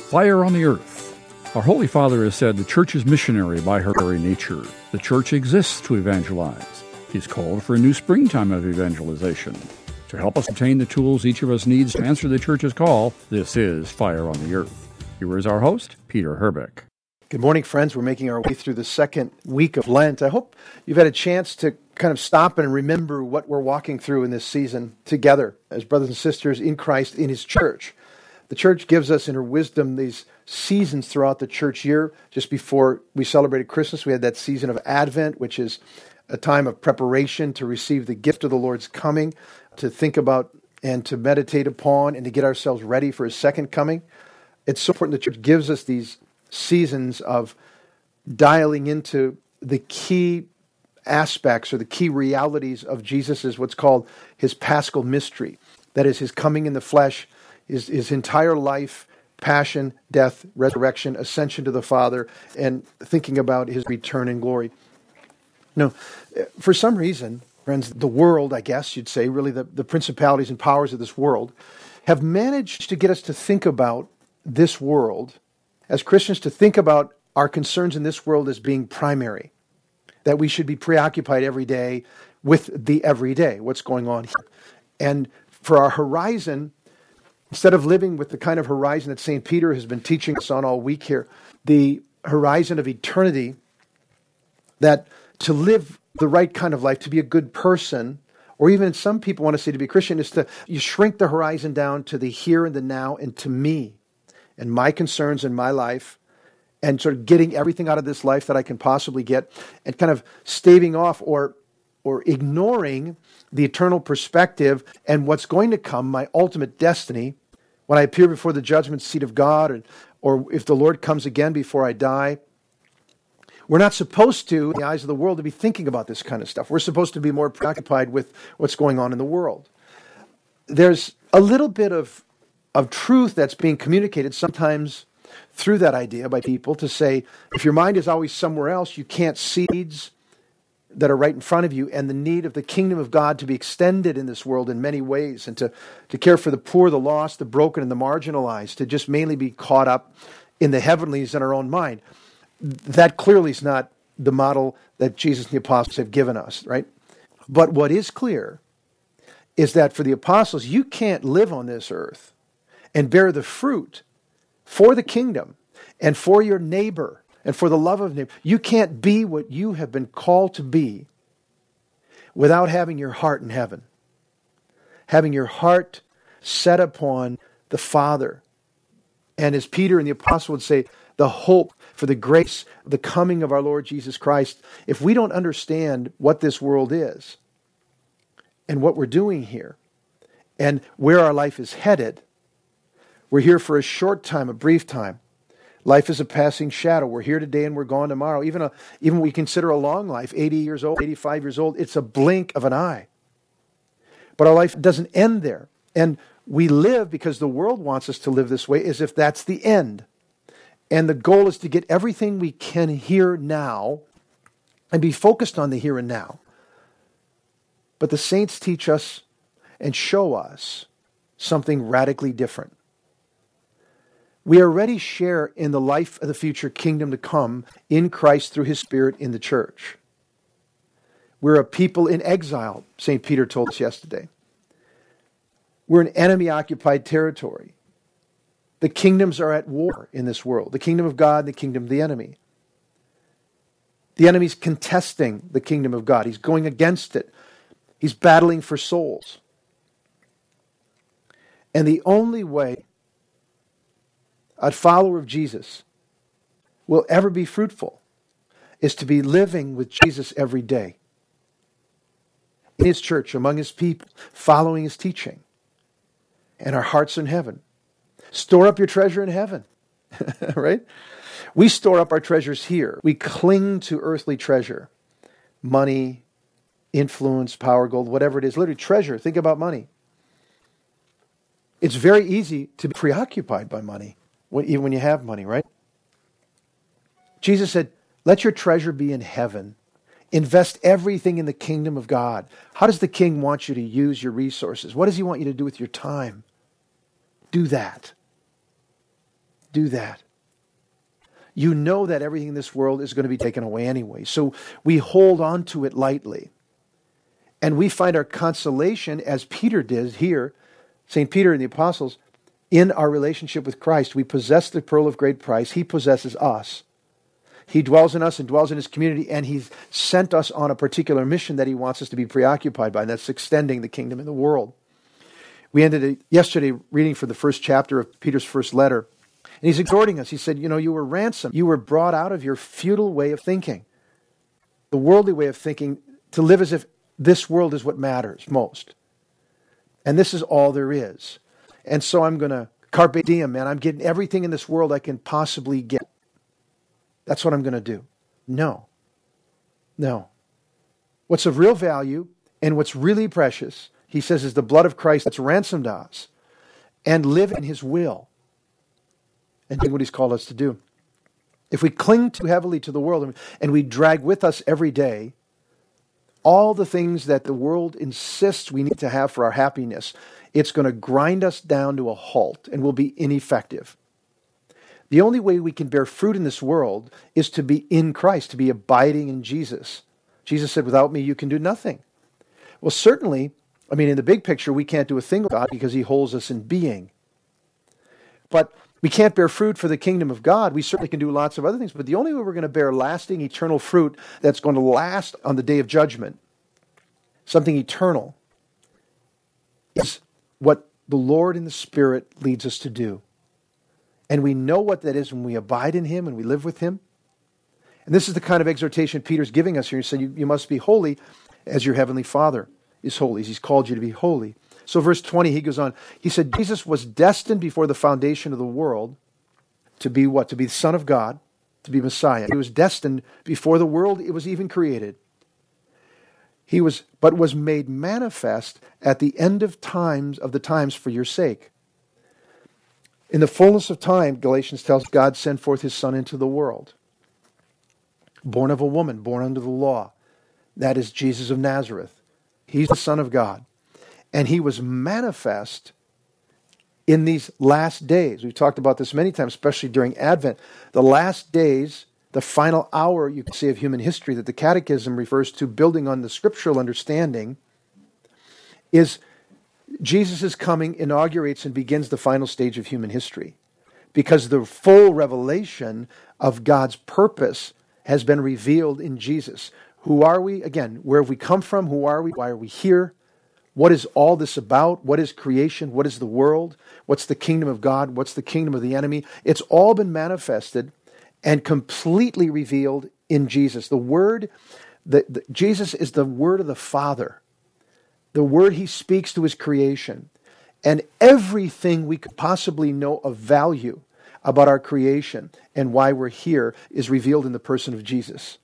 Fire on the Earth. Our Holy Father has said the Church is missionary by her very nature. The Church exists to evangelize. He's called for a new springtime of evangelization. To help us obtain the tools each of us needs to answer the Church's call, this is Fire on the Earth. Here is our host, Peter Herbeck. Good morning, friends. We're making our way through the second week of Lent. I hope you've had a chance to kind of stop and remember what we're walking through in this season together as brothers and sisters in Christ in His church. The church gives us in her wisdom these seasons throughout the church year. Just before we celebrated Christmas, we had that season of Advent, which is a time of preparation to receive the gift of the Lord's coming, to think about and to meditate upon and to get ourselves ready for His second coming. It's so important the church gives us these seasons of dialing into the key aspects or the key realities of Jesus' what's called His Paschal mystery. That is His coming in the flesh, his entire life, passion, death, resurrection, ascension to the Father, and thinking about His return in glory. Now, for some reason, friends, the world, I guess you'd say, really the principalities and powers of this world, have managed to get us to think about this world, as Christians, to think about our concerns in this world as being primary, that we should be preoccupied every day with the everyday, what's going on here. And for our horizon, instead of living with the kind of horizon that St. Peter has been teaching us on all week here, the horizon of eternity, that to live the right kind of life, to be a good person, or even some people want to say to be Christian, is to you shrink the horizon down to the here and the now and to me and my concerns in my life, and sort of getting everything out of this life that I can possibly get, and kind of staving off or ignoring the eternal perspective and what's going to come, my ultimate destiny, when I appear before the judgment seat of God, or if the Lord comes again before I die. We're not supposed to, in the eyes of the world, to be thinking about this kind of stuff. We're supposed to be more preoccupied with what's going on in the world. There's a little bit of truth that's being communicated sometimes through that idea by people to say, if your mind is always somewhere else, you can't see needs that are right in front of you, and the need of the kingdom of God to be extended in this world in many ways, and to care for the poor, the lost, the broken, and the marginalized, to just mainly be caught up in the heavenlies in our own mind. That clearly is not the model that Jesus and the apostles have given us, right? But what is clear is that for the apostles, you can't live on this earth and bear the fruit for the kingdom and for your neighbor and for the love of neighbor. You can't be what you have been called to be without having your heart in heaven, having your heart set upon the Father. And as Peter and the apostle would say, the hope for the grace of the coming of our Lord Jesus Christ. If we don't understand what this world is and what we're doing here and where our life is headed, we're here for a short time, a brief time. Life is a passing shadow. We're here today and we're gone tomorrow. Even we consider a long life, 80 years old, 85 years old, it's a blink of an eye. But our life doesn't end there. And we live because the world wants us to live this way as if that's the end. And the goal is to get everything we can here now and be focused on the here and now. But the saints teach us and show us something radically different. We already share in the life of the future kingdom to come in Christ through His Spirit in the church. We're a people in exile, St. Peter told us yesterday. We're an enemy-occupied territory. The kingdoms are at war in this world. The kingdom of God and the kingdom of the enemy. The enemy's contesting the kingdom of God. He's going against it. He's battling for souls. And the only way a follower of Jesus will ever be fruitful is to be living with Jesus every day. In His church, among His people, following His teaching. And our hearts in heaven. Store up your treasure in heaven, right? We store up our treasures here. We cling to earthly treasure, money, influence, power, gold, whatever it is. Literally treasure. Think about money. It's very easy to be preoccupied by money, even when you have money, right? Jesus said, let your treasure be in heaven. Invest everything in the kingdom of God. How does the king want you to use your resources? What does he want you to do with your time? Do that. do that. You know that everything in this world is going to be taken away anyway. So we hold on to it lightly. And we find our consolation, as Peter did here, St. Peter and the apostles, in our relationship with Christ. We possess the pearl of great price. He possesses us. He dwells in us and dwells in his community, and he's sent us on a particular mission that he wants us to be preoccupied by, and that's extending the kingdom in the world. We ended yesterday reading from the first chapter of Peter's first letter. And he's exhorting us. He said, you were ransomed. You were brought out of your futile way of thinking, the worldly way of thinking, to live as if this world is what matters most. And this is all there is. And so I'm going to carpe diem, man. I'm getting everything in this world I can possibly get. That's what I'm going to do. No. What's of real value and what's really precious, he says, is the blood of Christ that's ransomed us, and live in his will and do what he's called us to do. If we cling too heavily to the world and we drag with us every day all the things that the world insists we need to have for our happiness, it's going to grind us down to a halt and we'll be ineffective. The only way we can bear fruit in this world is to be in Christ, to be abiding in Jesus. Jesus said, without me, you can do nothing. Well, certainly, in the big picture, we can't do a thing with God because he holds us in being. But we can't bear fruit for the kingdom of God. We certainly can do lots of other things, but the only way we're going to bear lasting, eternal fruit that's going to last on the day of judgment, something eternal, is what the Lord in the Spirit leads us to do. And we know what that is when we abide in him and we live with him. And this is the kind of exhortation Peter's giving us here. He said, you must be holy as your heavenly Father is holy. He's called you to be holy. So verse 20, he goes on. He said, Jesus was destined before the foundation of the world to be what? To be the Son of God, to be Messiah. He was destined before the world it was even created. But was made manifest at the end of the times for your sake. In the fullness of time, Galatians tells, God sent forth his Son into the world. Born of a woman, born under the law. That is Jesus of Nazareth. He's the Son of God. And he was manifest in these last days. We've talked about this many times, especially during Advent. The last days, the final hour, you can say, of human history that the Catechism refers to, building on the scriptural understanding, is Jesus' coming inaugurates and begins the final stage of human history. Because the full revelation of God's purpose has been revealed in Jesus. Who are we? Again, where have we come from? Who are we? Why are we here? What is all this about? What is creation? What is the world? What's the kingdom of God? What's the kingdom of the enemy? It's all been manifested and completely revealed in Jesus. The Word, Jesus is the Word of the Father. The Word he speaks to his creation. And everything we could possibly know of value about our creation and why we're here is revealed in the person of Jesus.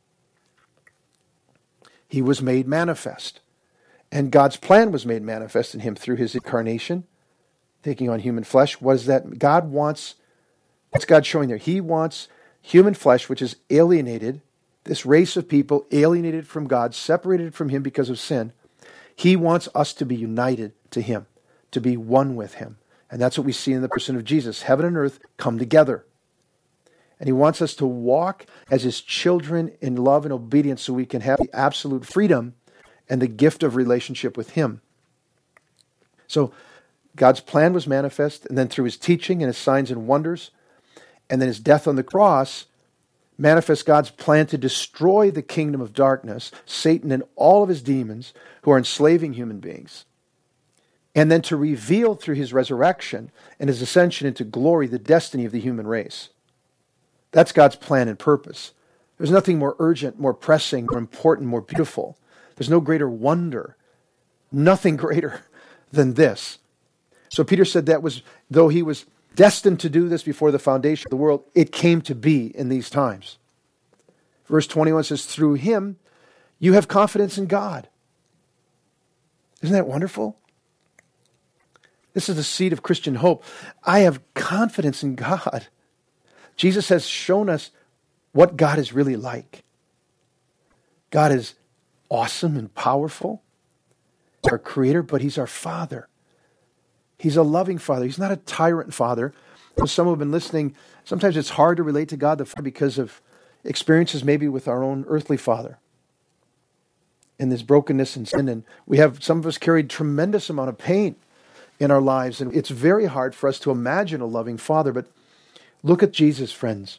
He was made manifest. And God's plan was made manifest in him through his incarnation, taking on human flesh. What is that? What's God showing there? He wants human flesh, which is alienated, this race of people alienated from God, separated from him because of sin. He wants us to be united to him, to be one with him. And that's what we see in the person of Jesus. Heaven and earth come together. And he wants us to walk as his children in love and obedience so we can have the absolute freedom and the gift of relationship with him. So God's plan was manifest, and then through his teaching and his signs and wonders, and then his death on the cross, manifests God's plan to destroy the kingdom of darkness, Satan and all of his demons who are enslaving human beings. And then to reveal through his resurrection and his ascension into glory the destiny of the human race. That's God's plan and purpose. There's nothing more urgent, more pressing, more important, more beautiful. There's no greater wonder, nothing greater than this. So Peter said that was, though he was destined to do this before the foundation of the world, it came to be in these times. Verse 21 says, through him you have confidence in God. Isn't that wonderful? This is the seed of Christian hope. I have confidence in God. Jesus has shown us what God is really like. God is awesome and powerful. He's our creator, but he's our Father. He's a loving Father. He's not a tyrant Father Some who have been listening, sometimes it's hard to relate to God the Father because of experiences maybe with our own earthly father and this brokenness and sin. And some of us carried tremendous amount of pain in our lives. And it's very hard for us to imagine a loving Father. But look at Jesus, friends.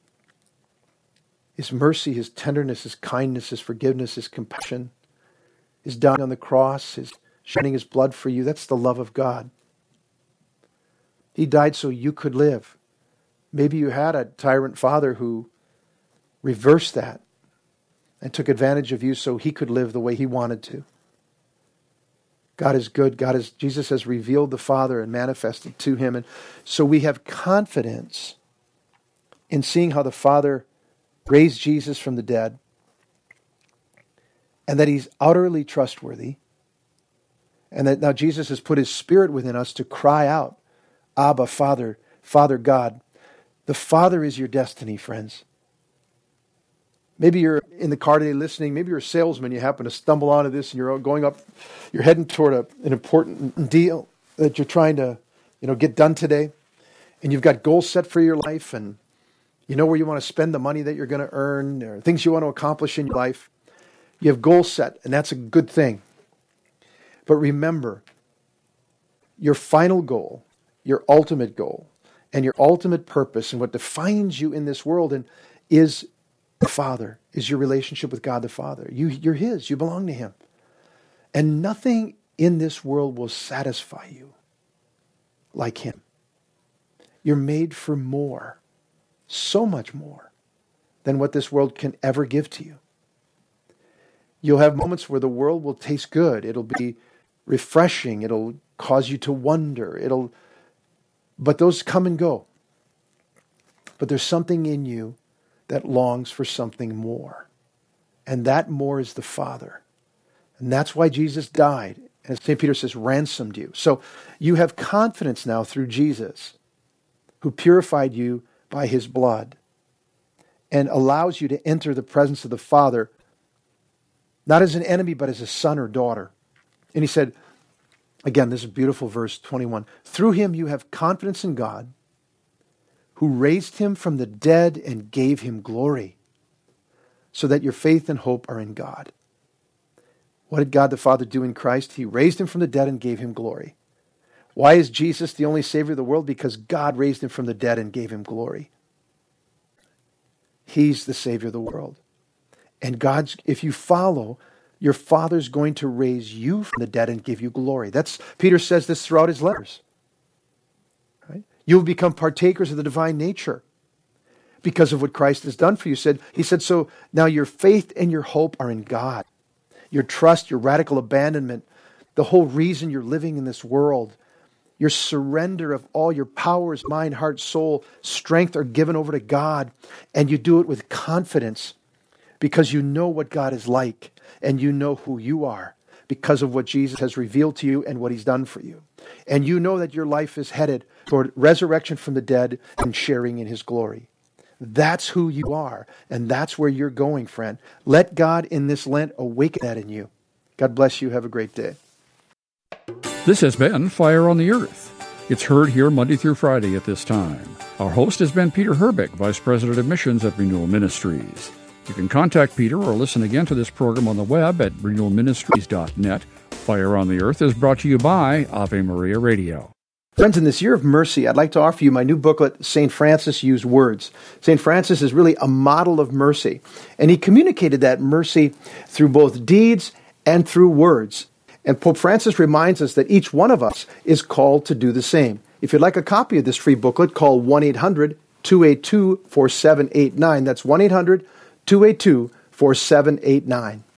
His mercy, His tenderness, His kindness, His forgiveness, His compassion, His dying on the cross, His shedding His blood for you. That's the love of God. He died so you could live. Maybe you had a tyrant father who reversed that and took advantage of you so He could live the way He wanted to. God is good. Jesus has revealed the Father and manifested to Him. And so we have confidence in seeing how the Father raised Jesus from the dead and that He's utterly trustworthy and that now Jesus has put His Spirit within us to cry out, Abba, Father, Father God. The Father is your destiny, friends. Maybe you're in the car today listening. Maybe you're a salesman. You happen to stumble onto this and you're heading toward an important deal that you're trying to, get done today. And you've got goals set for your life and you know where you want to spend the money that you're going to earn or things you want to accomplish in your life. You have goals set and that's a good thing. But remember, your final goal, your ultimate goal, and your ultimate purpose and what defines you in this world is the Father, is your relationship with God the Father. You're His. You belong to Him. And nothing in this world will satisfy you like Him. You're made for more, so much more than what this world can ever give to you. You'll have moments where the world will taste good. It'll be refreshing. It'll cause you to wonder. But those come and go. But there's something in you that longs for something more. And that more is the Father. And that's why Jesus died. And as St. Peter says, ransomed you. So you have confidence now through Jesus, who purified you by His blood and allows you to enter the presence of the Father, not as an enemy, but as a son or daughter. And he said, again, this is a beautiful verse 21, through Him you have confidence in God, who raised Him from the dead and gave Him glory, so that your faith and hope are in God. What did God the Father do in Christ? He raised Him from the dead and gave Him glory. Why is Jesus the only Savior of the world? Because God raised Him from the dead and gave Him glory. He's the Savior of the world. And if you follow, your Father's going to raise you from the dead and give you glory. Peter says this throughout his letters. You will become partakers of the divine nature because of what Christ has done for you. He said, so now your faith and your hope are in God. Your trust, your radical abandonment, the whole reason you're living in this world, your surrender of all your powers, mind, heart, soul, strength are given over to God. And you do it with confidence because you know what God is like and you know who you are because of what Jesus has revealed to you and what He's done for you. And you know that your life is headed toward resurrection from the dead and sharing in His glory. That's who you are, and that's where you're going, friend. Let God in this Lent awaken that in you. God bless you. Have a great day. This has been Fire on the Earth. It's heard here Monday through Friday at this time. Our host has been Peter Herbeck, Vice President of Missions at Renewal Ministries. You can contact Peter or listen again to this program on the web at renewalministries.net. Fire on the Earth is brought to you by Ave Maria Radio. Friends, in this year of mercy, I'd like to offer you my new booklet, St. Francis Used Words. St. Francis is really a model of mercy, and he communicated that mercy through both deeds and through words. And Pope Francis reminds us that each one of us is called to do the same. If you'd like a copy of this free booklet, call 1-800-282-4789. That's 1-800-282-4789.